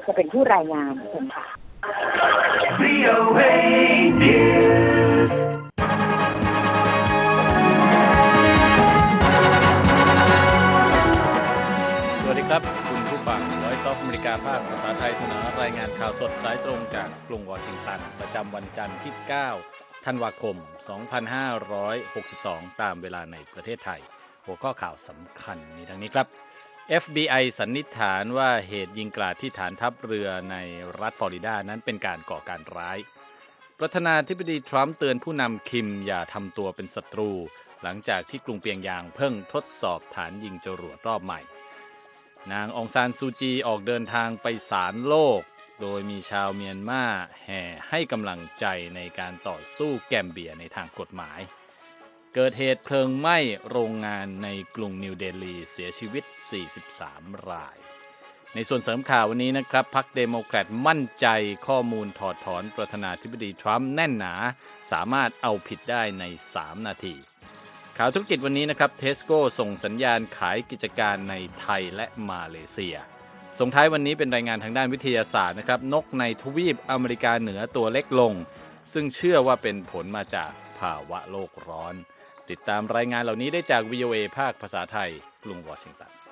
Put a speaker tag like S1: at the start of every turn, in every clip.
S1: จะเป็นผู้รายงานเชิญค่ะ
S2: VOA News
S3: สวัสดีครับคุณผู้ฟัง Voice of America ภาคภาษาไทยเสนอรายงานข่าวสดสายตรงจากกรุงวอชิงตันประจำวันจันทร์ที่ 9 ธันวาคม 2562 ตามเวลาในประเทศไทยหัวข้อข่าวสำคัญมีดังนี้ครับ FBI สันนิษฐานว่าเหตุยิงกราดที่ฐานทัพเรือในรัฐฟลอริดานั้นเป็นการก่อการร้ายประธานาธิบดีทรัมป์เตือนผู้นำคิมอย่าทำตัวเป็นศัตรูหลังจากที่กรุงเปียงยางเพิ่งทดสอบฐานยิงจรวดรอบใหม่นางองซานซูจีออกเดินทางไปศาลโลกโดยมีชาวเมียนมาแห่ให้กำลังใจในการต่อสู้แกมเบียในทางกฎหมายเกิดเหตุเพลิงไหม้โรงงานในกรุงนิวเดลีเสียชีวิต43รายในส่วนเสริมข่าววันนี้นะครับพรรคเดโมแครตมั่นใจข้อมูลถอดถอนประธานาธิบดีทรัมป์แน่นหนาสามารถเอาผิดได้ใน3นาทีข่าวธุรกิจวันนี้นะครับเทสโก้ส่งสัญญาณขายกิจการในไทยและมาเลเซียส่งท้ายวันนี้เป็นรายงานทางด้านวิทยาศาสตร์นะครับนกในทวีปอเมริกาเหนือตัวเล็กลงซึ่งเชื่อว่าเป็นผลมาจากภาวะโลกร้อนติดตามรายงานเหล่านี้ได้จาก VOA ภาคภาษาไทยกรุงวอชิงตัน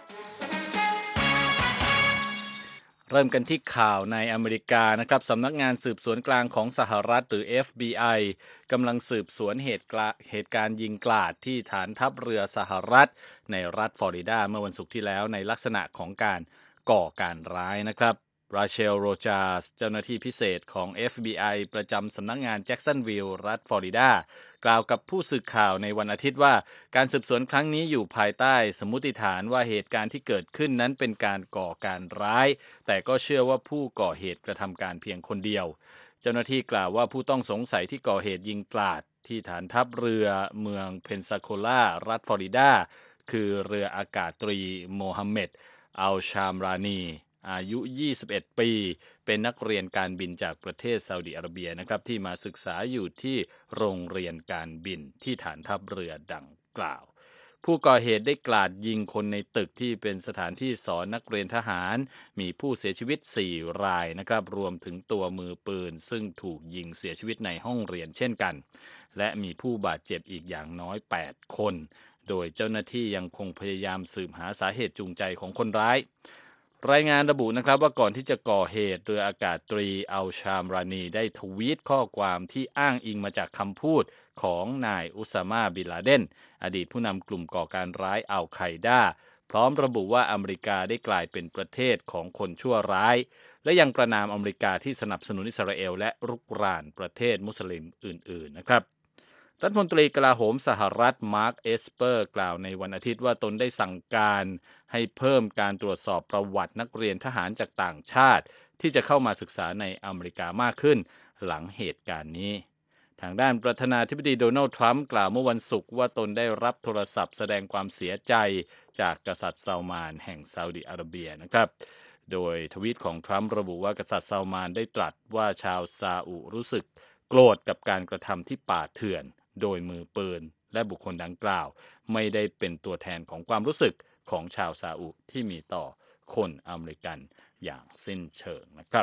S3: เริ่มกันที่ข่าวในอเมริกานะครับสำนักงานสืบสวนกลางของสหรัฐหรือ FBI กำลังสืบสวนเหตุการณ์ยิงกราดที่ฐานทัพเรือสหรัฐในรัฐฟลอริดาเมื่อวันศุกร์ที่แล้วในลักษณะของการก่อการร้ายนะครับราเชลโรจาสเจ้าหน้าที่พิเศษของ FBI ประจำสำนักงานแจ็กสันวิลล์รัฐฟลอริดากล่าวกับผู้สื่อข่าวในวันอาทิตย์ว่าการสืบสวนครั้งนี้อยู่ภายใต้สมมุติฐานว่าเหตุการณ์ที่เกิดขึ้นนั้นเป็นการก่อการร้ายแต่ก็เชื่อว่าผู้ก่อเหตุกระทำการเพียงคนเดียวเจ้าหน้าที่กล่าวว่าผู้ต้องสงสัยที่ก่อเหตุยิงกราดที่ฐานทัพเรือเมืองเพนซาโคลารัฐฟลอริดาคือเรืออากาศตรีโมฮัมเหม็ดอัลชามรานีอายุ21ปีเป็นนักเรียนการบินจากประเทศซาอุดิอาระเบียนะครับที่มาศึกษาอยู่ที่โรงเรียนการบินที่ฐานทัพเรือดังกล่าวผู้ก่อเหตุได้กราดยิงคนในตึกที่เป็นสถานที่สอนนักเรียนทหารมีผู้เสียชีวิต4รายนะครับรวมถึงตัวมือปืนซึ่งถูกยิงเสียชีวิตในห้องเรียนเช่นกันและมีผู้บาดเจ็บอีกอย่างน้อย8คนโดยเจ้าหน้าที่ยังคงพยายามสืบหาสาเหตุจูงใจของคนร้ายรายงานระบุนะครับว่าก่อนที่จะก่อเหตุเรืออากาศตรีอัลชามรานีได้ทวีตข้อความที่อ้างอิงมาจากคำพูดของนายอุซามาบินลาเดนอดีตผู้นำกลุ่มก่อการร้ายอัลไคดาพร้อมระบุว่าอเมริกาได้กลายเป็นประเทศของคนชั่วร้ายและยังประณามอเมริกาที่สนับสนุนอิสราเอลและรุกรานประเทศมุสลิมอื่นๆนะครับรัฐมนตรีกลาโหมสหรัฐมาร์คเอสเปอร์กล่าวในวันอาทิตย์ว่าตนได้สั่งการให้เพิ่มการตรวจสอบประวัตินักเรียนทหารจากต่างชาติที่จะเข้ามาศึกษาในอเมริกามากขึ้นหลังเหตุการณ์นี้ทางด้านประธานาธิบดีโดนัลด์ทรัมป์กล่าวเมื่อวันศุกร์ว่าตนได้รับโทรศัพท์แสดงความเสียใจจากกษัตริย์ซาอุมานแห่งซาอุดิอาระเบียนะครับโดยทวีตของทรัมป์ระบุว่ากษัตริย์ซาอุมานได้ตรัสว่าชาวซาอุรู้สึกโกรธกับการกระทำที่ป่าเถื่อนโดยมือปืนและบุคคลดังกล่าวไม่ได้เป็นตัวแทนของความรู้สึกของชาวซาอุที่มีต่อคนอเมริกันอย่างสิ้นเชิงนะครับ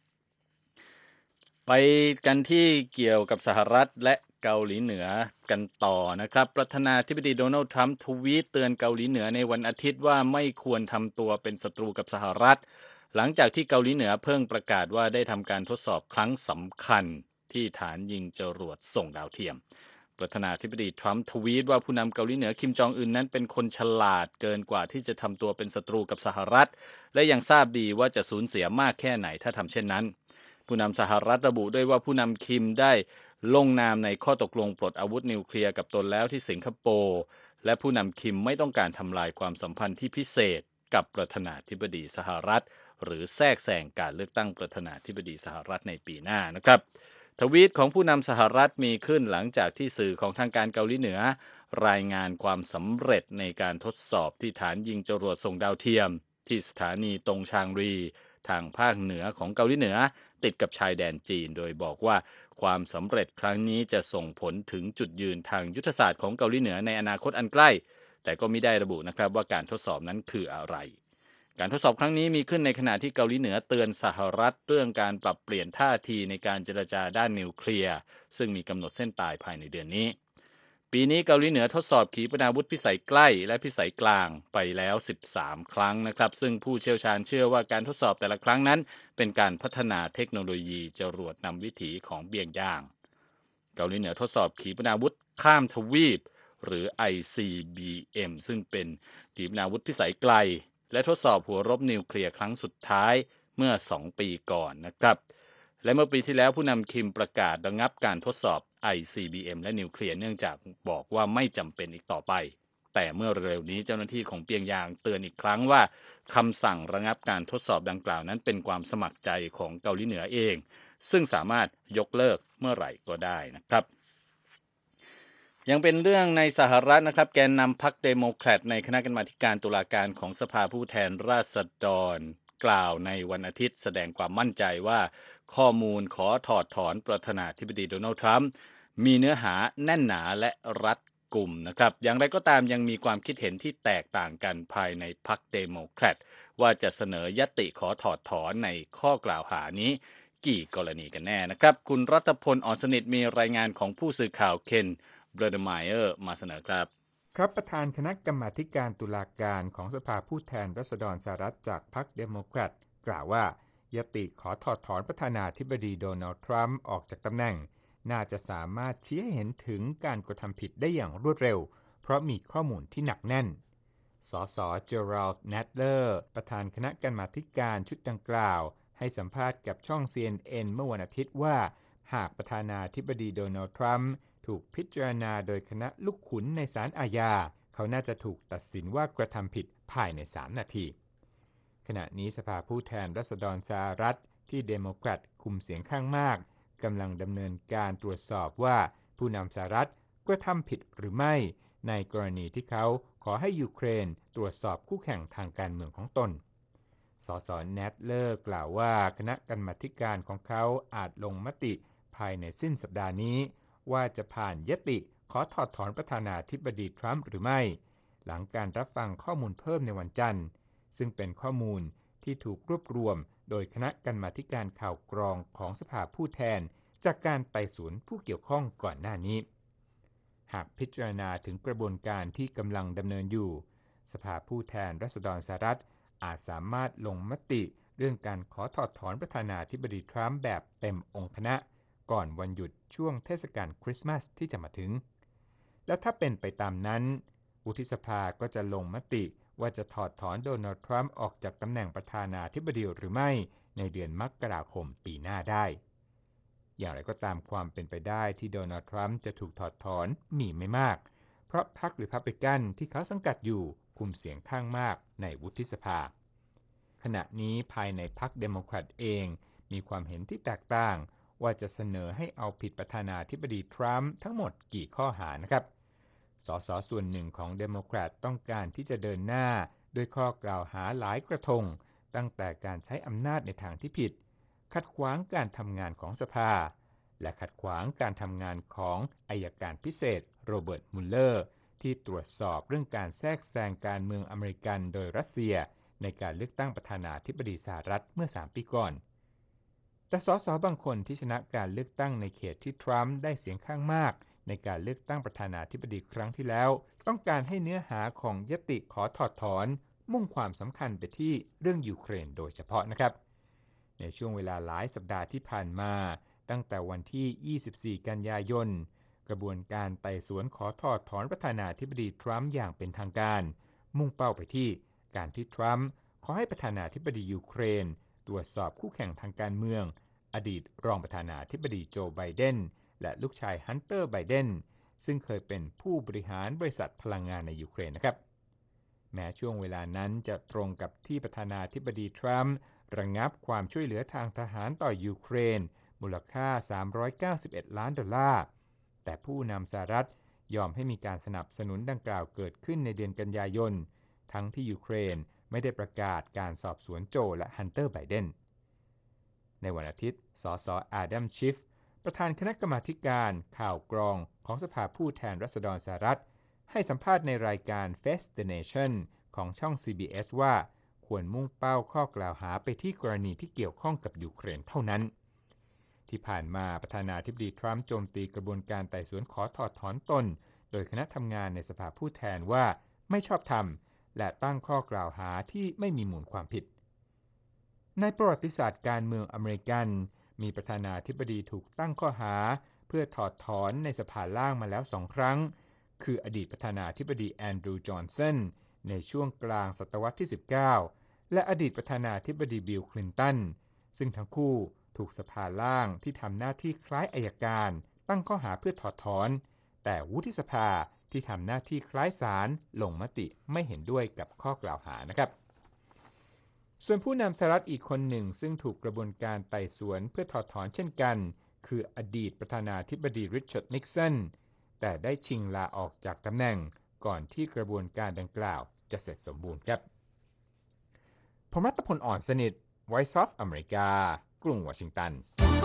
S3: ไปกันที่เกี่ยวกับสหรัฐและเกาหลีเหนือกันต่อนะครับประธานาธิบดีโดนัลด์ทรัมป์ทวีตเตือนเกาหลีเหนือในวันอาทิตย์ว่าไม่ควรทำตัวเป็นศัตรูกับสหรัฐหลังจากที่เกาหลีเหนือเพิ่งประกาศว่าได้ทำการทดสอบครั้งสำคัญที่ฐานยิงจรวดส่งดาวเทียมประธานาธิบดีทรัมป์ทวีตว่าผู้นำเกาหลีเหนือคิมจองอึนนั้นเป็นคนฉลาดเกินกว่าที่จะทำตัวเป็นศัตรูกับสหรัฐและยังทราบดีว่าจะสูญเสียมากแค่ไหนถ้าทำเช่นนั้นผู้นำสหรัฐระบุด้วยว่าผู้นำคิมได้ลงนามในข้อตกลงปลดอาวุธนิวเคลียร์กับตนแล้วที่สิงคโปร์และผู้นำคิมไม่ต้องการทำลายความสัมพันธ์ที่พิเศษกับประธานาธิบดีสหรัฐหรือแทรกแซงการเลือกตั้งประธานาธิบดีสหรัฐในปีหน้านะครับทวีตของผู้นำสหรัฐมีขึ้นหลังจากที่สื่อของทางการเกาหลีเหนือรายงานความสำเร็จในการทดสอบที่ฐานยิงจรวดส่งดาวเทียมที่สถานีตงชางรีทางภาคเหนือของเกาหลีเหนือติดกับชายแดนจีนโดยบอกว่าความสำเร็จครั้งนี้จะส่งผลถึงจุดยืนทางยุทธศาสตร์ของเกาหลีเหนือในอนาคตอันใกล้แต่ก็ไม่ได้ระบุนะครับว่าการทดสอบนั้นคืออะไรการทดสอบครั้งนี้มีขึ้นในขณะที่เกาหลีเหนือเตือนสหรัฐเรื่องการปรับเปลี่ยนท่าทีในการเจรจาด้านนิวเคลียร์ซึ่งมีกำหนดเส้นตายภายในเดือนนี้ปีนี้เกาหลีเหนือทดสอบขีปนาวุธพิสัยใกล้และพิสัยกลางไปแล้ว13ครั้งนะครับซึ่งผู้เชี่ยวชาญเชื่อว่าการทดสอบแต่ละครั้งนั้นเป็นการพัฒนาเทคโนโลยีจรวดนำวิถีของเปียงย่างเกาหลีเหนือทดสอบขีปนาวุธข้ามทวีปหรือ ICBM ซึ่งเป็นขีปนาวุธพิสัยไกลและทดสอบหัวรบนิวเคลียร์ครั้งสุดท้ายเมื่อ2ปีก่อนนะครับและเมื่อปีที่แล้วผู้นำคิมประกาศระงับการทดสอบ ICBM และนิวเคลียร์เนื่องจากบอกว่าไม่จำเป็นอีกต่อไปแต่เมื่อเร็วนี้เจ้าหน้าที่ของเปียงยางเตือนอีกครั้งว่าคำสั่งระงับการทดสอบดังกล่าวนั้นเป็นความสมัครใจของเกาหลีเหนือเองซึ่งสามารถยกเลิกเมื่อไหร่ก็ได้นะครับยังเป็นเรื่องในสหรัฐนะครับแกนนำพรรคเดโมแครตในคณะกรรมาการตุลาการของสภาผู้แทนราษฎรกล่าวในวันอาทิตย์แสดงความมั่นใจว่าข้อมูลขอถอดถอนประธานาธิบดีโดนัลด์ทรัมป์มีเนื้อหาแน่นหนาและรัดกุมนะครับอย่างไรก็ตามยังมีความคิดเห็นที่แตกต่างกันภายในพรรคเดโมแครตว่าจะเสนอยติขอถอดถอนในข้อกล่าวหานี้กี่กรณีกันแน่นะครับคุณรัตพล อ่อนสนิทมีรายงานของผู้สื่อข่าวเคนเบรเดไมเออร์มาเสนอครับ
S4: ครับประธานคณะกรรมาการตุลาการของสภาผู้แทนราษฎรสหรัฐจากพรรคเดโมแครตกล่าวว่ายติขอถอดถอนประธานาธิบดีโดนัลด์ทรัมป์ออกจากตำแหน่งน่าจะสามารถชี้ให้เห็นถึงการกระทำผิดได้อย่างรวดเร็วเพราะมีข้อมูลที่หนักแน่นสสเจอรัลด์ แนดเลอร์ประธานคณะกรรมาการชุดดังกล่าวให้สัมภาษณ์กับช่อง CNN เมื่อวันอาทิตย์ว่าหากประธานาธิบดีโดนัลด์ทรัมป์ถูกพิจารณาโดยคณะลูกขุนในศาลอาญาเขาน่าจะถูกตัดสินว่ากระทำผิดภายใน3นาทีขณะนี้สภาผู้แทนราษฎรสหรัฐที่เดโมแครตคุมเสียงข้างมากกำลังดำเนินการตรวจสอบว่าผู้นำสหรัฐกระทำผิดหรือไม่ในกรณีที่เขาขอให้ยูเครนตรวจสอบคู่แข่งทางการเมืองของตนสสแนดเลอร์กล่าวว่าคณะกรรมาการของเขาอาจลงมติภายในสิ้นสัปดาห์นี้ว่าจะผ่านยติขอถอดถอนประธานาธิบดีทรัมป์หรือไม่หลังการรับฟังข้อมูลเพิ่มในวันจันทร์ซึ่งเป็นข้อมูลที่ถูกรวบรวมโดยคณะกรรมาการข่าวกรองของสภาผู้แทนจากการไต่สวนผู้เกี่ยวข้องก่อนหน้านี้หากพิจารณาถึงกระบวนการที่กำลังดำเนินอยู่สภาผู้แทนราษฎรสหรัฐอาจสามารถลงมติเรื่องการขอถอดถอนประธานาธิบดีทรัมป์แบบเต็มองค์คณะก่อนวันหยุดช่วงเทศกาลคริสต์มาสที่จะมาถึงและถ้าเป็นไปตามนั้นวุฒิสภาก็จะลงมติว่าจะถอดถอนโดนัลด์ทรัมป์ออกจากตำแหน่งประธานาธิบดีหรือไม่ในเดือนมกราคมปีหน้าได้อย่างไรก็ตามความเป็นไปได้ที่โดนัลด์ทรัมป์จะถูกถอดถอนมีไม่มากเพราะพรรครีพับลิกันที่เขาสังกัดอยู่คุมเสียงข้างมากในวุฒิสภาขณะนี้ภายในพรรคเดโมแครตเองมีความเห็นที่แตกต่างว่าจะเสนอให้เอาผิดประธานาธิบดีทรัมป์ทั้งหมดกี่ข้อหานะครับสสส่วนหนึ่งของเดโมแครตต้องการที่จะเดินหน้าด้วยข้อกล่าวหาหลายกระทงตั้งแต่การใช้อำนาจในทางที่ผิดขัดขวางการทำงานของสภาและขัดขวางการทำงานของอัยการพิเศษโรเบิร์ต มุลเลอร์ที่ตรวจสอบเรื่องการแทรกแซงการเมืองอเมริกันโดยรัสเซียในการเลือกตั้งประธานาธิบดีสหรัฐเมื่อ3ปีก่อนแต่สสบางคนที่ชนะการเลือกตั้งในเขตที่ทรัมป์ได้เสียงข้างมากในการเลือกตั้งประธานาธิบดีครั้งที่แล้วต้องการให้เนื้อหาของยติขอถอดถอนมุ่งความสำคัญไปที่เรื่องยูเครนโดยเฉพาะนะครับในช่วงเวลาหลายสัปดาห์ที่ผ่านมาตั้งแต่วันที่24กันยายนกระบวนการไต่สวนขอถอดถอนประธานาธิบดีทรัมป์อย่างเป็นทางการมุ่งเป้าไปที่การที่ทรัมป์ขอให้ประธานาธิบดียูเครนตรวจสอบคู่แข่งทางการเมืองอดีตรองประธานาธิบดีโจไบเดนและลูกชายฮันเตอร์ไบเดนซึ่งเคยเป็นผู้บริหารบริษัทพลังงานในยูเครนนะครับแม้ช่วงเวลานั้นจะตรงกับที่ประธานาธิบดีทรัมป์ระงับความช่วยเหลือทางทหารต่อยูเครนมูลค่า$391 ล้านแต่ผู้นำสหรัฐยอมให้มีการสนับสนุนดังกล่าวเกิดขึ้นในเดือนกันยายนทั้งที่ยูเครนไม่ได้ประกาศการสอบสวนโจและฮันเตอร์ไบเดนในวันอาทิตย์สสอาดัม ชิฟประธานคณะกรรมาการข่าวกรองของสภาผู้แทนราษฎรสหรัฐให้สัมภาษณ์ในรายการ Face the Nation ของช่อง CBS ว่าคควรมุ่งเป้าข้อกล่าวหาไปที่กรณีที่เกี่ยวข้องกับยูเครนเท่านั้นที่ผ่านมาประธานาธิบดีทรัมป์โจมตีกระบวนการไต่สวนขอถอดถอนตนโดยคณะทำงานในสภาผู้แทนว่าไม่ชอบธรรมและตั้งข้อกล่าวหาที่ไม่มีมูลความผิดในประวัติศาสตร์การเมืองอเมริกันมีประธานาธิบดีถูกตั้งข้อหาเพื่อถอดถอนในสภาล่างมาแล้ว2 ครั้งคืออดีตประธานาธิบดีแอนดรูว์จอห์นสันในช่วงกลางศตวรรษที่ 19และอดีตประธานาธิบดีบิล คลินตันซึ่งทั้งคู่ถูกสภาล่างที่ทำหน้าที่คล้ายอัยการตั้งข้อหาเพื่อถอดถอนแต่วุฒิสภาที่ทำหน้าที่คล้ายศาลลงมติไม่เห็นด้วยกับข้อกล่าวหานะครับส่วนผู้นำสหรัฐอีกคนหนึ่งซึ่งถูกกระบวนการไต่สวนเพื่อถอดถอนเช่นกันคืออดีตประธานาธิบดีริชาร์ด นิกสันแต่ได้ชิงลาออกจากตำแหน่งก่อนที่กระบวนการดังกล่าวจะเสร็จสมบูรณ์ครับผมรัตพล อ่อนสนิท Voice of America กรุงวอชิงตัน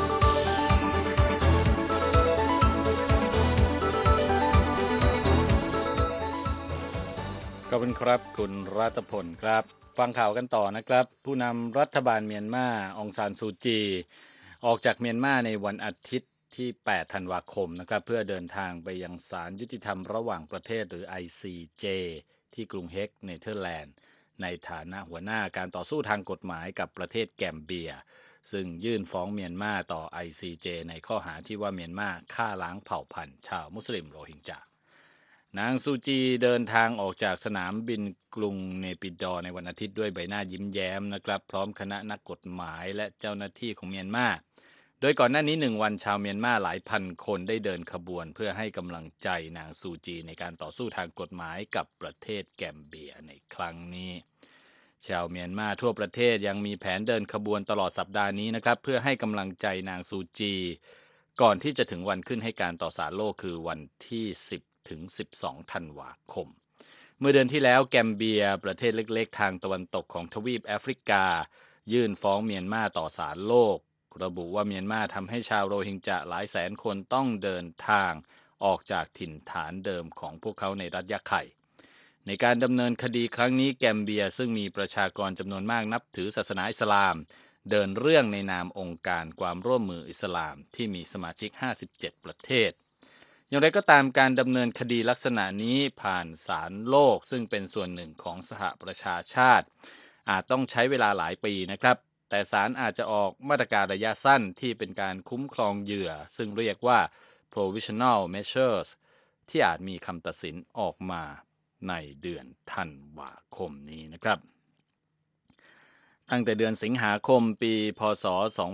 S3: ขอบคุณครับคุณรัตพลครับฟังข่าวกันต่อนะครับผู้นำรัฐบาลเมียนมาองซานซูจีออกจากเมียนมาในวันอาทิตย์ที่ 8 ธันวาคมนะครับเพื่อเดินทางไปยังศาลยุติธรรมระหว่างประเทศหรือ ICJ ที่กรุงเฮกเนเธอร์แลนด์ในฐานะหัวหน้าการต่อสู้ทางกฎหมายกับประเทศแกมเบียซึ่งยื่นฟ้องเมียนมาต่อ ICJ ในข้อหาที่ว่าเมียนมาฆ่าล้างเผ่าพันธุ์ชาวมุสลิมโรฮิงญานางซูจีเดินทางออกจากสนามบินกรุงเนปิดอร์ในวันอาทิตย์ด้วยใบหน้ายิ้มแย้มนะครับพร้อมคณะนักกฎหมายและเจ้าหน้าที่ของเมียนมาโดยก่อนหน้านี้1 วันชาวเมียนมาหลายพันคนได้เดินขบวนเพื่อให้กำลังใจนางซูจีในการต่อสู้ทางกฎหมายกับประเทศแกมเบียในครั้งนี้ชาวเมียนมาทั่วประเทศยังมีแผนเดินขบวนตลอดสัปดาห์นี้นะครับเพื่อให้กำลังใจนางซูจีก่อนที่จะถึงวันขึ้นให้การต่อศาลโลกคือวันที่10 ถึง 12 ธันวาคมเมื่อเดือนที่แล้วแกมเบียประเทศเล็กๆทางตะวันตกของทวีปแอฟริกายื่นฟ้องเมียนมาต่อศาลโลกระบุว่าเมียนมาทำให้ชาวโรฮิงญาหลายแสนคนต้องเดินทางออกจากถิ่นฐานเดิมของพวกเขาในรัฐยะไข่ในการดำเนินคดีครั้งนี้แกมเบียซึ่งมีประชากรจำนวนมากนับถือศาสนาอิสลามเดินเรื่องในนามองค์การความร่วมมืออิสลามที่มีสมาชิก57ประเทศอย่างไรก็ตามการดำเนินคดีลักษณะนี้ผ่านศาลโลกซึ่งเป็นส่วนหนึ่งของสหประชาชาติอาจต้องใช้เวลาหลายปีนะครับแต่ศาลอาจจะออกมาตรการระยะสั้นที่เป็นการคุ้มครองเหยื่อซึ่งเรียกว่า provisional measures ที่อาจมีคำตัดสินออกมาในเดือนธันวาคมนี้นะครับตั้งแต่เดือนสิงหาคมปีพ.ศ.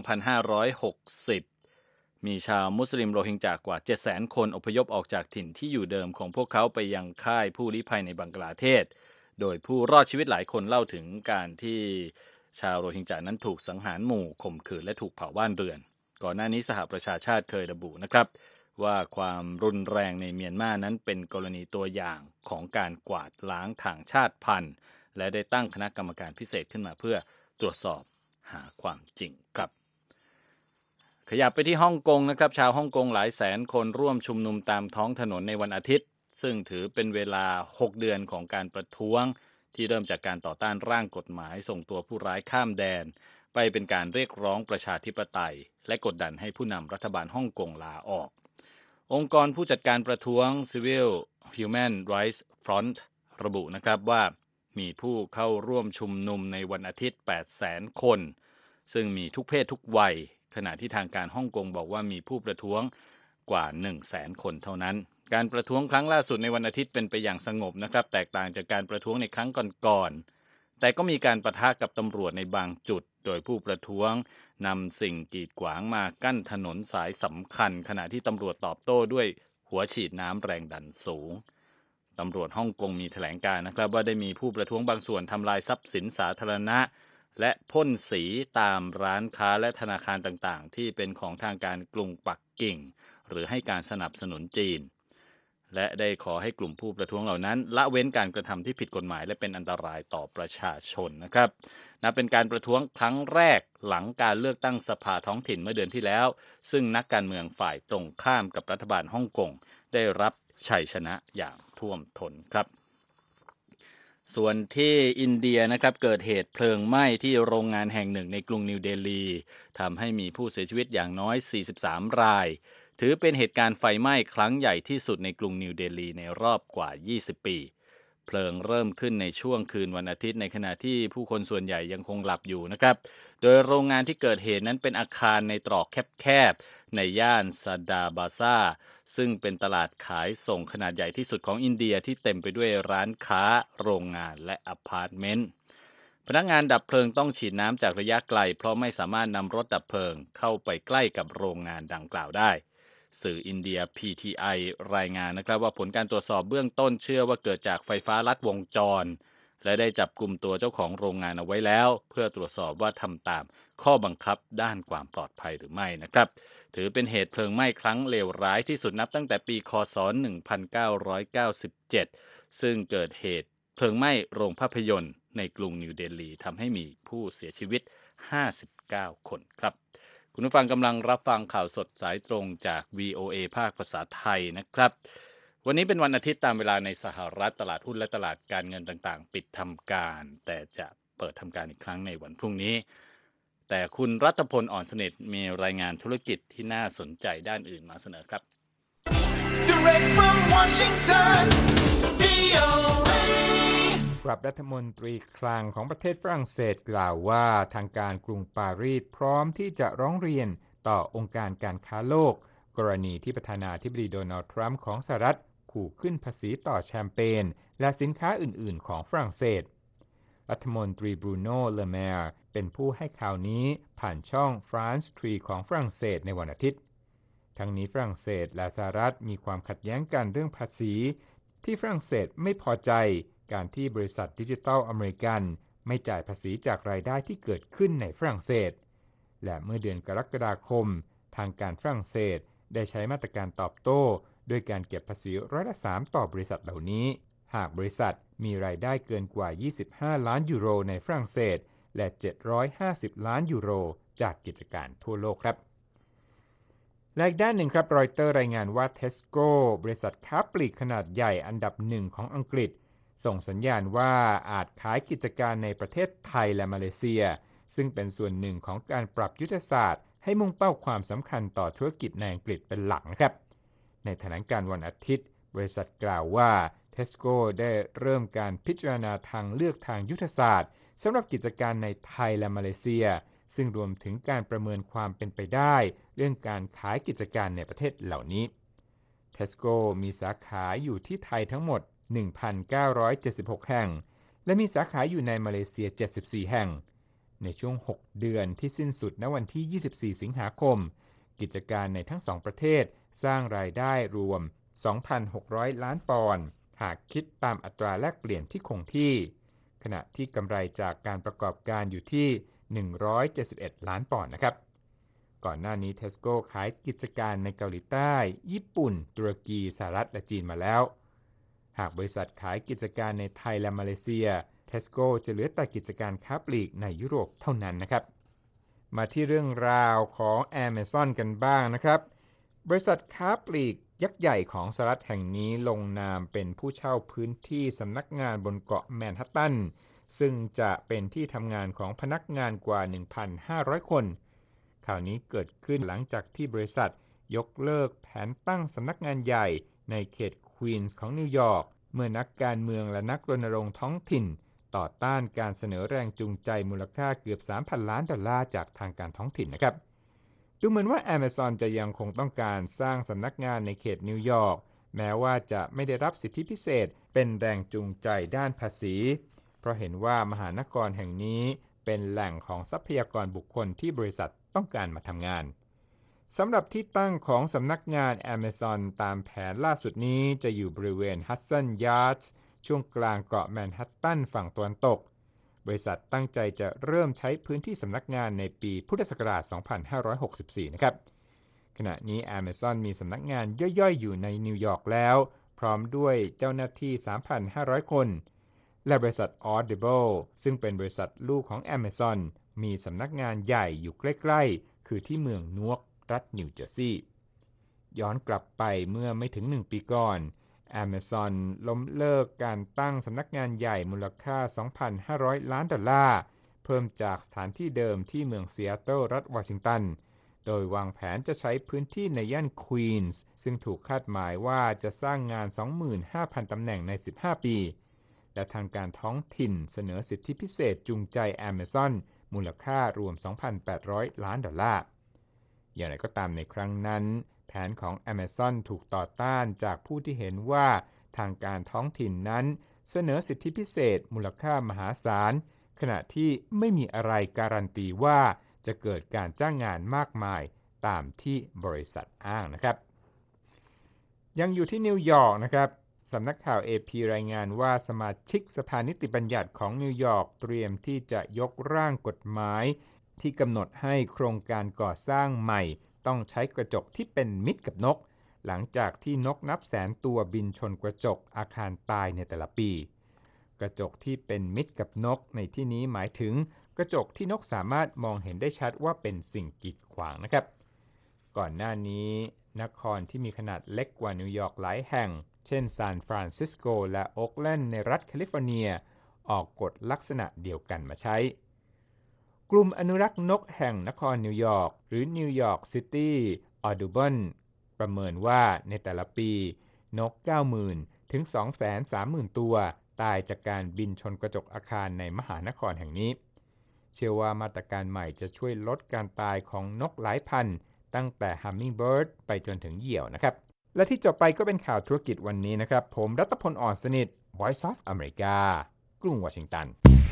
S3: 2560มีชาวมุสลิมโรฮิงจากว่า 700,000 คนอพยพออกจากถิ่นที่อยู่เดิมของพวกเขาไปยังค่ายผู้ลี้ภัยในบังกลาเทศโดยผู้รอดชีวิตหลายคนเล่าถึงการที่ชาวโรฮิงญานั้นถูกสังหารหมู่ข่มขืนและถูกเผาบ้านเรือนก่อนหน้านี้สหประชาชาติเคยระบุนะครับว่าความรุนแรงในเมียนมานั้นเป็นกรณีตัวอย่างของการกวาดล้างทางชาติพันธุ์และได้ตั้งคณะกรรมการพิเศษขึ้นมาเพื่อตรวจสอบหาความจริงครับขยับไปที่ฮ่องกงนะครับชาวฮ่องกงหลายแสนคนร่วมชุมนุมตามท้องถนนในวันอาทิตย์ซึ่งถือเป็นเวลา6 เดือนของการประท้วงที่เริ่มจากการต่อต้านร่างกฎหมายส่งตัวผู้ร้ายข้ามแดนไปเป็นการเรียกร้องประชาธิปไตยและกดดันให้ผู้นำรัฐบาลฮ่องกงลาออกองค์กรผู้จัดการประท้วง Civil Human Rights Front ระบุนะครับว่ามีผู้เข้าร่วมชุมนุมในวันอาทิตย์ 800,000 คนซึ่งมีทุกเพศทุกวัยขณะที่ทางการฮ่องกงบอกว่ามีผู้ประท้วงกว่า 100,000 คนเท่านั้นการประท้วงครั้งล่าสุดในวันอาทิตย์เป็นไปอย่างสงบนะครับแตกต่างจากการประท้วงในครั้งก่อนๆแต่ก็มีการปะทะกับตำรวจในบางจุดโดยผู้ประท้วงนำสิ่งกีดขวางมากั้นถนนสายสำคัญขณะที่ตำรวจตอบโต้ด้วยหัวฉีดน้ำแรงดันสูงตำรวจฮ่องกงมีแถลงการณ์นะครับว่าได้มีผู้ประท้วงบางส่วนทำลายทรัพย์สินสาธารณะและพ่นสีตามร้านค้าและธนาคารต่างๆที่เป็นของทางการกรุงปักกิ่งหรือให้การสนับสนุนจีนและได้ขอให้กลุ่มผู้ประท้วงเหล่านั้นละเว้นการกระทำที่ผิดกฎหมายและเป็นอันตรายต่อประชาชนนะครับนับเป็นการประท้วงครั้งแรกหลังการเลือกตั้งสภาท้องถิ่นเมื่อเดือนที่แล้วซึ่งนักการเมืองฝ่ายตรงข้ามกับรัฐบาลฮ่องกงได้รับชัยชนะอย่างท่วมท้นครับส่วนที่อินเดียนะครับเกิดเหตุเพลิงไหม้ที่โรงงานแห่งหนึ่งในกรุงนิวเดลีทำให้มีผู้เสียชีวิตอย่างน้อย43รายถือเป็นเหตุการณ์ไฟไหม้ครั้งใหญ่ที่สุดในกรุงนิวเดลีในรอบกว่า20ปีเพลิงเริ่มขึ้นในช่วงคืนวันอาทิตย์ในขณะที่ผู้คนส่วนใหญ่ยังคงหลับอยู่นะครับโดยโรงงานที่เกิดเหตุนั้นเป็นอาคารในตรอกแคบๆในย่านซาดาบาซาซึ่งเป็นตลาดขายส่งขนาดใหญ่ที่สุดของอินเดียที่เต็มไปด้วยร้านค้าโรงงานและอพาร์ตเมนต์พนักงานดับเพลิงต้องฉีดน้ำจากระยะไกลเพราะไม่สามารถนำรถดับเพลิงเข้าไปใกล้กับโรงงานดังกล่าวได้สื่ออินเดีย PTI รายงานนะครับว่าผลการตรวจสอบเบื้องต้นเชื่อว่าเกิดจากไฟฟ้าลัดวงจรและได้จับกุมตัวเจ้าของโรงงานเอาไว้แล้วเพื่อตรวจสอบว่าทำตามข้อบังคับด้านความปลอดภัยหรือไม่นะครับถือเป็นเหตุเพลิงไหม้ครั้งเลวร้ายที่สุดนับตั้งแต่ปีคศ1997ซึ่งเกิดเหตุเพลิงไหม้โรงภาพยนตร์ในกรุงนิวเดลีทำให้มีผู้เสียชีวิต59คนครับคุณผู้ฟังกำลังรับฟังข่าวสดสายตรงจาก VOA ภาคภาษาไทยนะครับวันนี้เป็นวันอาทิตย์ตามเวลาในสหรัฐตลาดหุ้นและตลาดการเงินต่างๆปิดทำการแต่จะเปิดทำการอีกครั้งในวันพรุ่งนี้แต่คุณรัตพล อ่อนสนิทมีรายงานธุรกิจที่น่าสนใจด้านอื่นมาเสนอครับ
S2: Direct from Washington, VOA.
S4: ครับรัฐมนตรีคลังของประเทศฝรั่งเศสกล่าวว่าทางการกรุงปารีสพร้อมที่จะร้องเรียนต่อองค์การการค้าโลกกรณีที่ประธานาธิบดีโดนัลด์ทรัมป์ของสหรัฐขู่ขึ้นภาษีต่อแชมเปญและสินค้าอื่นๆของฝรั่งเศสรัฐมนตรีบรูโน่ เลแมร์เป็นผู้ให้ข่าวนี้ผ่านช่อง France 3 ของฝรั่งเศสในวันอาทิตย์ทั้งนี้ฝรั่งเศสและสหรัฐมีความขัดแย้งกันเรื่องภาษีที่ฝรั่งเศสไม่พอใจการที่บริษัทดิจิทัลอเมริกันไม่จ่ายภาษีจากรายได้ที่เกิดขึ้นในฝรั่งเศสและเมื่อเดือนกรกฎาคมทางการฝรั่งเศสได้ใช้มาตรการตอบโต้โดยการเก็บภาษี3%ต่อบริษัทเหล่านี้หากบริษัทมีรายได้เกินกว่า25ล้านยูโรในฝรั่งเศสและ750ล้านยูโรจากกิจการทั่วโลกครับและอีกด้านหนึ่งครับรอยเตอร์รายงานว่า Tesco บริษัทค้าปลีกขนาดใหญ่อันดับหนึ่งของอังกฤษส่งสัญญาณว่าอาจขายกิจการในประเทศไทยและมาเลเซียซึ่งเป็นส่วนหนึ่งของการปรับยุทธศาสตร์ให้มุ่งเป้าความสำคัญต่อธุรกิจในอังกฤษเป็นหลักนะครับในแถลงการณ์วันอาทิตย์บริษัทกล่าวว่า Tesco ได้เริ่มการพิจารณาทางเลือกทางยุทธศาสตร์สำหรับกิจการในไทยและมาเลเซียซึ่งรวมถึงการประเมินความเป็นไปได้เรื่องการขายกิจการในประเทศเหล่านี้ Tesco มีสาขาอยู่ที่ไทยทั้งหมด 1,976 แห่งและมีสาขาอยู่ในมาเลเซีย74แห่งในช่วง6เดือนที่สิ้นสุดณวันที่24สิงหาคมกิจการในทั้ง2ประเทศสร้างรายได้รวม 2,600 ล้านปอนด์หากคิดตามอัตราแลกเปลี่ยนที่คงที่ขณะที่กำไรจากการประกอบการอยู่ที่171ล้านปอนด์นะครับก่อนหน้านี้ Tesco ขายกิจการในเกาหลีใต้ญี่ปุ่นตุรกีสหรัฐและจีนมาแล้วหากบริษัทขายกิจการในไทยและมาเลเซีย Tesco จะเหลือแต่กิจการค้าปลีกในยุโรปเท่านั้นนะครับมาที่เรื่องราวของ Amazon กันบ้างนะครับบริษัทค้าปลีกยักษ์ใหญ่ของสหรัฐแห่งนี้ลงนามเป็นผู้เช่าพื้นที่สำนักงานบนเกาะแมนฮัตตันซึ่งจะเป็นที่ทำงานของพนักงานกว่า 1,500 คนข่าวนี้เกิดขึ้นหลังจากที่บริษัทยกเลิกแผนตั้งสำนักงานใหญ่ในเขตควีนส์ของนิวยอร์กเมื่อนักการเมืองและนักรณรงค์ท้องถิ่นต่อต้านการเสนอแรงจูงใจมูลค่าเกือบ $3,000 ล้านจากทางการท้องถิ่นนะครับดูเหมือนว่า Amazon จะยังคงต้องการสร้างสำนักงานในเขตนิวยอร์กแม้ว่าจะไม่ได้รับสิทธิพิเศษเป็นแรงจูงใจด้านภาษีเพราะเห็นว่ามหานครแห่งนี้เป็นแหล่งของทรัพยากรบุคคลที่บริษัทต้องการมาทำงานสำหรับที่ตั้งของสำนักงาน Amazon ตามแผนล่าสุดนี้จะอยู่บริเวณ Hudson Yards ช่วงกลางเกาะแมนฮัตตันฝั่งตะวันตกบริษัทตั้งใจจะเริ่มใช้พื้นที่สำนักงานในปีพุทธศักราช 2564 นะครับขณะนี้ Amazon มีสำนักงานย่อยๆอยู่ในนิวยอร์กแล้วพร้อมด้วยเจ้าหน้าที่ 3,500 คนและบริษัท Audible ซึ่งเป็นบริษัทลูกของ Amazon มีสำนักงานใหญ่อยู่ใกล้ๆคือที่เมืองนวกรัฐนิวเจอร์ซีย์ย้อนกลับไปเมื่อไม่ถึง1ปีก่อน Amazon ล้มเลิกการตั้งสำนักงานใหญ่มูลค่า $2,500 ล้านเพิ่มจากสถานที่เดิมที่เมืองซีแอตเทิลรัฐวอชิงตันโดยวางแผนจะใช้พื้นที่ในย่านควีนส์ซึ่งถูกคาดหมายว่าจะสร้างงาน 25,000 ตำแหน่งใน 15 ปีและทางการท้องถิ่นเสนอสิทธิพิเศษจูงใจ Amazon มูลค่ารวม $2,800 ล้านอย่างไรก็ตามในครั้งนั้นแผนของ Amazon ถูกต่อต้านจากผู้ที่เห็นว่าทางการท้องถิ่นนั้นเสนอสิทธิพิเศษมูลค่ามหาศาลขณะที่ไม่มีอะไรการันตีว่าจะเกิดการจ้างงานมากมายตามที่บริษัทอ้างนะครับยังอยู่ที่นิวยอร์กนะครับสำนักข่าว AP รายงานว่าสมาชิกสภานิติบัญญัติของนิวยอร์กเตรียมที่จะยกร่างกฎหมายที่กำหนดให้โครงการก่อสร้างใหม่ต้องใช้กระจกที่เป็นมิตรกับนกหลังจากที่นกนับแสนตัวบินชนกระจกอาคารตายในแต่ละปีกระจกที่เป็นมิตรกับนกในที่นี้หมายถึงกระจกที่นกสามารถมองเห็นได้ชัดว่าเป็นสิ่งกีดขวางนะครับก่อนหน้านี้นครที่มีขนาดเล็กกว่านิวยอร์กหลายแห่งเช่นซานฟรานซิสโกและโอ๊คแลนด์ในรัฐแคลิฟอร์เนียออกกฎลักษณะเดียวกันมาใช้กลุ่มอนุรักษ์นกแห่งนครนิวยอร์กหรือนิวยอร์กซิตี้ออดูเบิลประเมินว่าในแต่ละปีนก 90,000 ถึง 230,000 ตัวตายจากการบินชนกระจกอาคารในมหานครแห่งนี้เชื่อว่ามาตรการใหม่จะช่วยลดการตายของนกหลายพันตั้งแต่ Hummingbird ไปจนถึงเหยี่ยวนะครับและที่จบไปก็เป็นข่าวธุรกิจวันนี้นะครับผมรัตพล อ่อนสนิท Voice of America กรุงวอชิงตัน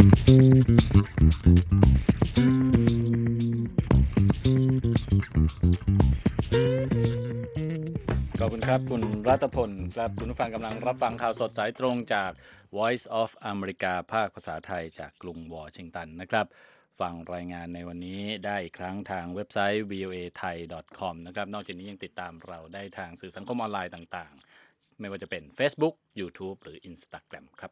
S3: ขอบคุณครับคุณรัตพลครับคุณผู้ฟังกำลังรับฟังข่าวสดสายตรงจาก Voice of America ภาคภาษาไทยจากกรุงวอชิงตันนะครับฟังรายงานในวันนี้ได้อีกครั้งทางเว็บไซต์ voathai.com นะครับนอกจากนี้ยังติดตามเราได้ทางสื่อสังคมออนไลน์ต่างๆไม่ว่าจะเป็น Facebook YouTube หรือ Instagram ครับ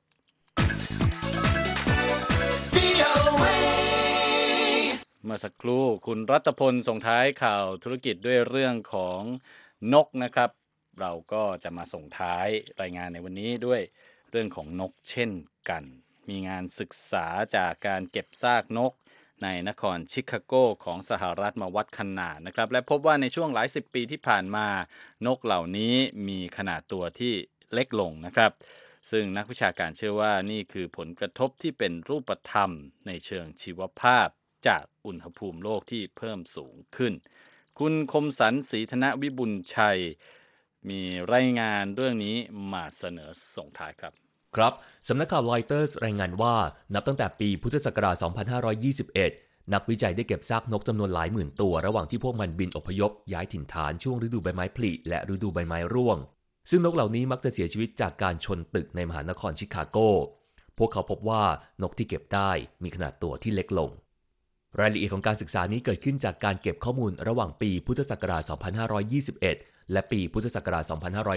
S3: เมื่อสักครู่คุณรัตพลส่งท้ายข่าวธุรกิจด้วยเรื่องของนกนะครับเราก็จะมาส่งท้ายรายงานในวันนี้ด้วยเรื่องของนกเช่นกันมีงานศึกษาจากการเก็บซากนกในนครชิคาโกของสหรัฐมาวัดขนาดนะครับและพบว่าในช่วงหลายสิบปีที่ผ่านมานกเหล่านี้มีขนาดตัวที่เล็กลงนะครับซึ่งนักวิชาการเชื่อว่านี่คือผลกระทบที่เป็นรูปธรรมในเชิงชีวภาพจากอุณหภูมิโลกที่เพิ่มสูงขึ้นคุณคมสันต์ศรีธนวิบุญชัยมีรายงานเรื่องนี้มาเสนอส่งท้ายครับ
S5: ครับสำนักข่าวรอยเตอร์สรายงานว่านับตั้งแต่ปีพุทธศักราช 2521 นักวิจัยได้เก็บซากนกจำนวนหลายหมื่นตัวระหว่างที่พวกมันบินอพยพย้ายถิ่นฐานช่วงฤดูใบไม้ผลิและฤดูใบไม้ร่วงซึ่งนกเหล่านี้มักจะเสียชีวิตจากการชนตึกในมหานครชิคาโกพวกเขาพบว่านกที่เก็บได้มีขนาดตัวที่เล็กลงรายละเอียดของการศึกษานี้เกิดขึ้นจากการเก็บข้อมูลระหว่างปีพุทธศักราช 2521 และปีพุทธศักราช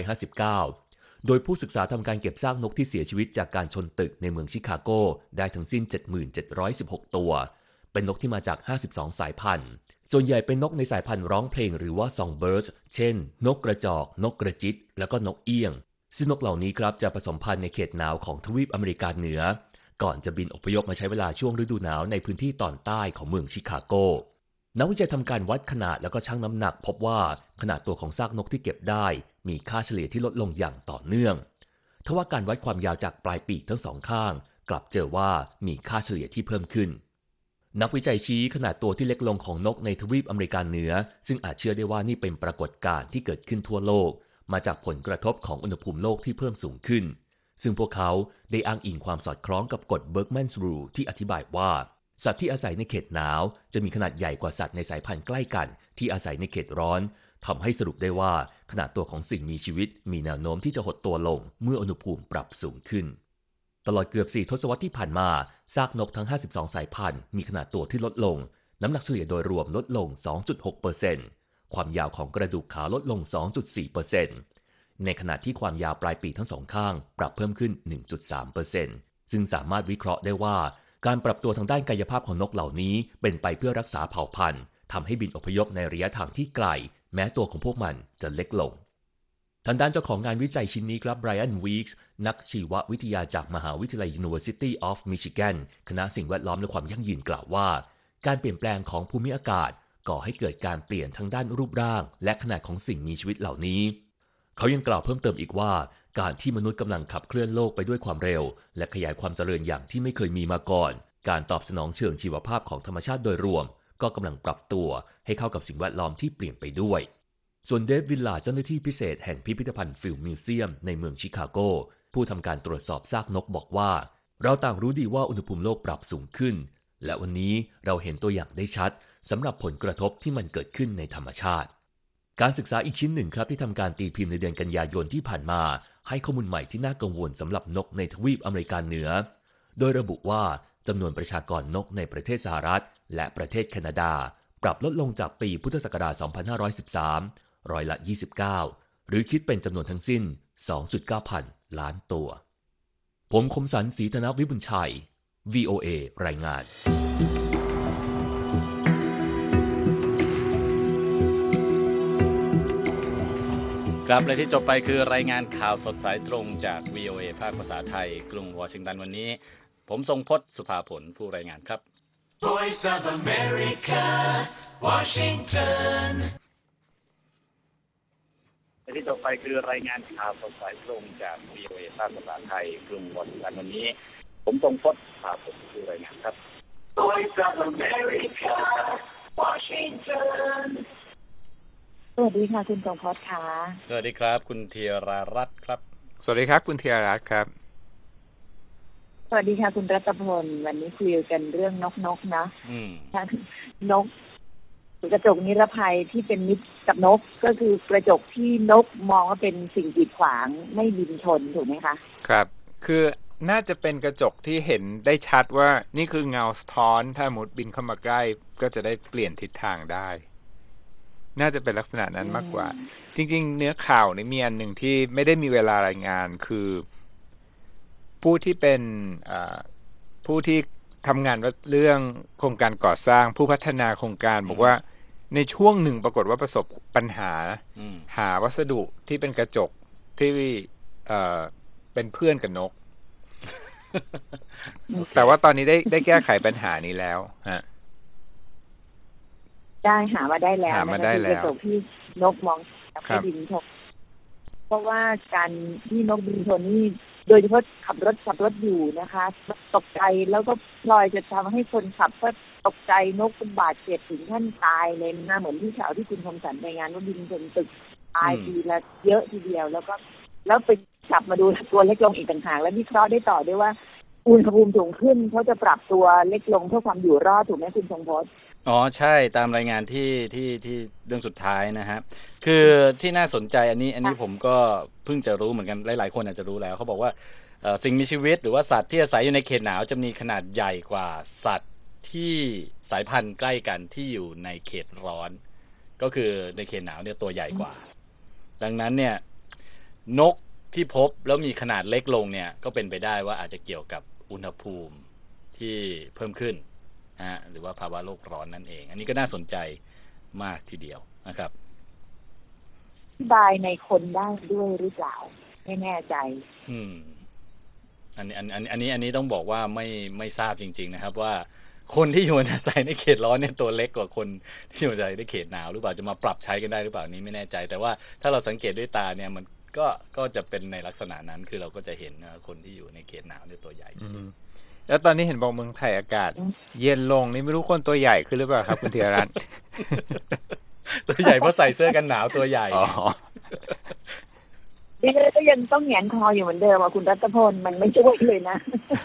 S5: 2559 โดยผู้ศึกษาทำการเก็บซากนกที่เสียชีวิตจากการชนตึกในเมืองชิคาโกได้ทั้งสิ้น 7,716 ตัวเป็นนกที่มาจาก 52 สายพันธุ์ส่วนใหญ่เป็นนกในสายพันธุ์ร้องเพลงหรือว่า songbirds เช่นนกกระจอกนกกระจิตแล้วก็นกเอี้ยงซึ่งนกเหล่านี้ครับจะผสมพันธุ์ในเขตหนาวของทวีปอเมริกาเหนือก่อนจะบินอพยพมาใช้เวลาช่วงฤดูหนาวในพื้นที่ตอนใต้ของเมืองชิคาโกนักวิจัยทำการวัดขนาดแล้วก็ชั่งน้ำหนักพบว่าขนาดตัวของซากนกที่เก็บได้มีค่าเฉลี่ยที่ลดลงอย่างต่อเนื่องทว่าการวัดความยาวจากปลายปีกทั้งสองข้างกลับเจอว่ามีค่าเฉลี่ยที่เพิ่มขึ้นนักวิจัยชี้ขนาดตัวที่เล็กลงของนกในทวีปอเมริกาเหนือซึ่งอาจเชื่อได้ว่านี่เป็นปรากฏการณ์ที่เกิดขึ้นทั่วโลกมาจากผลกระทบของอุณหภูมิโลกที่เพิ่มสูงขึ้นซึ่งพวกเขาได้อ้างอิงความสอดคล้องกับกฎ Bergmann's Rule ที่อธิบายว่าสัตว์ที่อาศัยในเขตหนาวจะมีขนาดใหญ่กว่าสัตว์ในสายพันธุ์ใกล้กันที่อาศัยในเขตร้อนทำให้สรุปได้ว่าขนาดตัวของสิ่งมีชีวิตมีแนวโน้มที่จะหดตัวลงเมื่ออุณหภูมิปรับสูงขึ้นตลอดเกือบ4 ทศวรรษที่ผ่านมาซากนกทั้ง52สายพันธุ์มีขนาดตัวที่ลดลงน้ำหนักเฉลี่ยโดยรวมลดลง 2.6% ความยาวของกระดูกขาลดลง 2.4%ในขณะที่ความยาวปลายปีกทั้งสองข้างปรับเพิ่มขึ้น 1.3% ซึ่งสามารถวิเคราะห์ได้ว่าการปรับตัวทางด้านกายภาพของนกเหล่านี้เป็นไปเพื่อรักษาเผ่าพันธุ์ทำให้บินอพยพในระยะทางที่ไกลแม้ตัวของพวกมันจะเล็กลงทางด้านเจ้าของงานวิจัยชิ้นนี้ครับไบรอัน วีคส์นักชีววิทยาจากมหาวิทยาลัย University of Michigan คณะสิ่งแวดล้อมและความยั่งยืนกล่าวว่าการเปลี่ยนแปลงของภูมิอากาศก่อให้เกิดการเปลี่ยนทั้งด้านรูปร่างและขนาดของสิ่งมีชีวิตเหล่านี้เขายังกล่าวเพิ่มเติมอีกว่าการที่มนุษย์กำลังขับเคลื่อนโลกไปด้วยความเร็วและขยายความเจริญอย่างที่ไม่เคยมีมาก่อนการตอบสนองเชิงชีวภาพของธรรมชาติโดยรวมก็กำลังปรับตัวให้เข้ากับสิ่งแวดล้อมที่เปลี่ยนไปด้วยส่วนเดฟวิลลาเจ้าหน้าที่พิเศษแห่งพิพิธภัณฑ์ฟิลด์มิวเซียมในเมืองชิคาโกผู้ทำการตรวจสอบซากนกบอกว่าเราต่างรู้ดีว่าอุณหภูมิโลกปรับสูงขึ้นและวันนี้เราเห็นตัวอย่างได้ชัดสำหรับผลกระทบที่มันเกิดขึ้นในธรรมชาติการศึกษาอีกชิ้นหนึ่งครับที่ทำการตีพิมพ์ในเดือนกันยายนที่ผ่านมาให้ข้อมูลใหม่ที่น่ากังวลสำหรับนกในทวีปอเมริกาเหนือโดยระบุว่าจำนวนประชากรนกในประเทศสหรัฐและประเทศแคนาดาปรับลดลงจากปีพุทธศักราช 2513 ร้อยละ 29 หรือคิดเป็นจำนวนทั้งสิ้น 2.9 พันล้านตัวผมคมสันต์ ศรีธนวิบุญชัย VOA รายงาน
S3: ครับและที่จบไปคือรายงานข่าวสดสายตรงจาก VOA ภาคภาษาไทยกรุงวอชิงตันวันนี้ผมทรงพจน์สุภาผลผู้รายงานครับ
S2: Voice of America, Washington.
S3: และที่จบไปคือรายงานข่าวสดสายตรงจาก VOA ภาคภาษาไทยกรุงวอชิงตันวันนี้ผมทรงพจน์สุภาผลผู้รายงานครับ
S2: Voice of America, Washington.
S1: สวัสดีค่ะคุณทรงพจน์ค่ะ
S3: สวัสดีครับคุณธีรารัตน์ครับ
S4: สวัสดีครับคุณธีรรัตน์ครับ
S1: สวัสดีค่ะคุณรัตพลวันนี้คุยกันเรื่องนกนะนกกระจกนิรภัยที่เป็นมิตรกับนกก็คือกระจกที่นกมองว่าเป็นสิ่งกีดขวางไม่บินชนถูกไหมคะ
S4: ครับคือน่าจะเป็นกระจกที่เห็นได้ชัดว่านี่คือเงาสะท้อนถ้ามุดบินเข้ามาใกล้ก็จะได้เปลี่ยนทิศทางได้น่าจะเป็นลักษณะนั้นมากกว่าจริงๆเนื้อข่าวนี่มีอันหนึ่งที่ไม่ได้มีเวลารายงานคือผู้ที่เป็นผู้ที่ทำงานเรื่องโครงการก่อสร้างผู้พัฒนาโครงการบอกว่าในช่วงหนึ่งปรากฏว่าประสบปัญหาหาวัสดุที่เป็นกระจกที่เป็นเพื่อนกับนก แต่ว่าตอนนี้ได้แก้ไขปัญหานี้แล้วฮะ
S1: ได้หามาได้แล้ว
S4: หามาได้แล้ว
S1: กระจกที่นกมองไม่บินชนเพราะว่าการที่นกบินชนนี่โดยเฉพาะขับรถอยู่นะคะตกใจแล้วก็พลอยจะทำให้คนขับก็ตกใจนกบาดเจ็บถึงขั้นตายเลยนะเหมือนที่ข่าวที่คุณคมสันรายงานว่าบินชนตึกตายทีละเยอะทีเดียวแล้วไปกลับมาดูตัวเล็กลงอีกต่างหากแล้ววิเคราะห์ได้ต่อด้วยว่าอุณหภูมิสูงขึ้นเขาจะปรับตัวเล็กลงเพื่อความอยู่รอดถูกไหมคุณทรงพจน์
S3: อ๋อใช่ตามรายงานที่เรื่องสุดท้ายนะฮะคือที่น่าสนใจอันนี้ผมก็เพิ่งจะรู้เหมือนกันหลายๆคนอาจจะรู้แล้วเขาบอกว่าสิ่งมีชีวิตหรือว่าสัตว์ที่อาศัยอยู่ในเขตหนาวจะมีขนาดใหญ่กว่าสัตว์ที่สายพันธุ์ใกล้กันที่อยู่ในเขตร้อนก็คือในเขตหนาวเนี่ยตัวใหญ่กว่าดังนั้นเนี่ยนกที่พบแล้วมีขนาดเล็กลงเนี่ยก็เป็นไปได้ว่าอาจจะเกี่ยวกับอุณหภูมิที่เพิ่มขึ้นหรือว่าภาวะโลกร้อนนั่นเองอันนี้ก็น่าสนใจมากทีเดียวนะครับ
S1: อธิบายในคนได้ด้วยหรือเปล่าไม่แน่ใจ
S3: อันนี้ต้องบอกว่าไม่ทราบจริงๆนะครับว่าคนที่อยู่อาศัยในเขตร้อนเนี่ยตัวเล็กกว่าคนที่อยู่อาศัยในเขตหนาวหรือเปล่าจะมาปรับใช้กันได้หรือเปล่านี้ไม่แน่ใจแต่ว่าถ้าเราสังเกตด้วยตาเนี่ยมันก็จะเป็นในลักษณะนั้นคือเราก็จะเห็นคนที่อยู่ในเขตหนาวเนี่ยตัวใหญ่จริง
S4: แล้วตอนนี้เห็นบอกเมืองไทยอากาศเย็นลงนี่ไม่รู้คนตัวใหญ่ขึ้นหรือเปล่าครับคุณธีรรัตน์
S3: ตัวใหญ่เพราะใส่เสื้อกันหนาวตัวใหญ่
S1: ดิฉันก็ยังต้องแหงนคออยู่เหมือนเดิมคุณรัตพลมันไม่ช่วยเลยนะ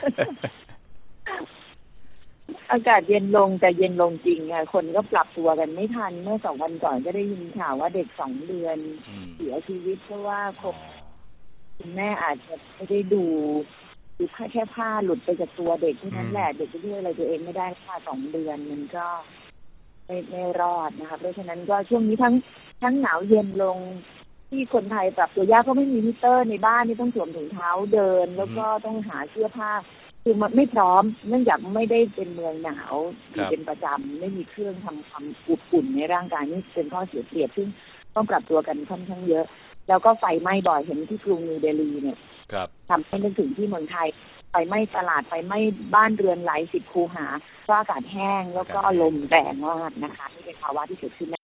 S1: อากาศเย็นลงแต่เย็นลงจริงค่ะคนก็ปรับตัวกันไม่ทันเมื่อ2 วันก่อนก็ได้ยินข่าวว่าเด็ก2 เดือนเสียชีวิตเพราะว่าคุณแม่อาจจะไม่ได้ดูแค่ผ้าหลุดไปจากตัวเด็กเท่านั้นแหละเด็กจะช่วยอะไรตัวเองไม่ได้ค่ะ2 เดือนมันก็ไม่รอดนะคะเพราะฉะนั้นก็ช่วงนี้ทั้งหนาวเย็นลงที่คนไทยปรับตัวยากเพราะไม่มีฮีตเตอร์ในบ้านนี่ต้องสวมถุงเท้าเดินแล้วก็ต้องหาเสื้อผ้าคือมันไม่พร้อมเนื่องจากไม่ได้เป็นเมืองหนาวเป็นประจำไม่มีเครื่องทำความอุ่นในร่างกายนี่เป็นข้อเสียเปรียบซึ่งต้องปรับตัวกันค่อนข้างเยอะแล้วก็ไฟไหม้บ่อยเห็นที่กรุงนิวเดลีเนี่ย
S3: ครับ
S1: ทำให้นึกถึงที่เมืองไทยไฟไหม้ตลาดไฟไหม้บ้านเรือนหลาย10 คูหาเพราะอากาศแห้งแล้วก็ลมแรงมากนะคะนี่เป็นภาวะที่เกิดขึ้น